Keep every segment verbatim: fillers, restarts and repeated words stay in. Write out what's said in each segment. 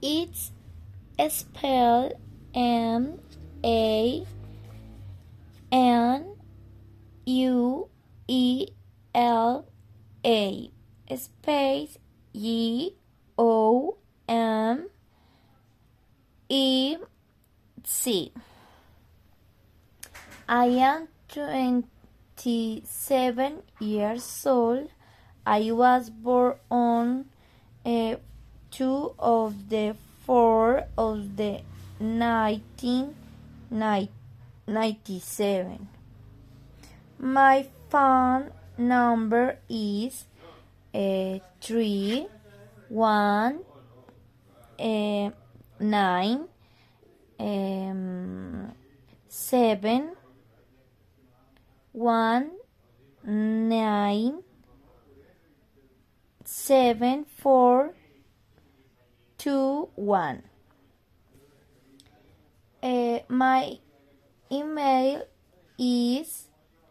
It's spelled M A N U E L A space G O M E C. I am twenty-seven years old. I was born on uh, two of the four of the nineteen ninety-seven. My phone number is uh, three one uh, nine um, seven one nine seven four two one. Uh, my email is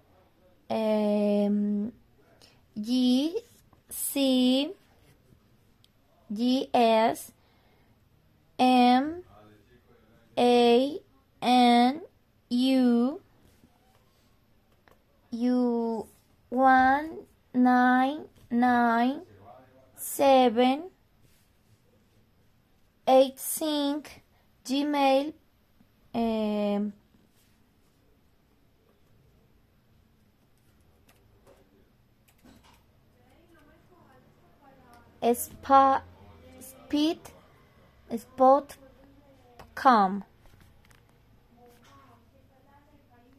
um, G C G S M A N U U one nine nine seven eight cinq Gmail um, spa speed spot com.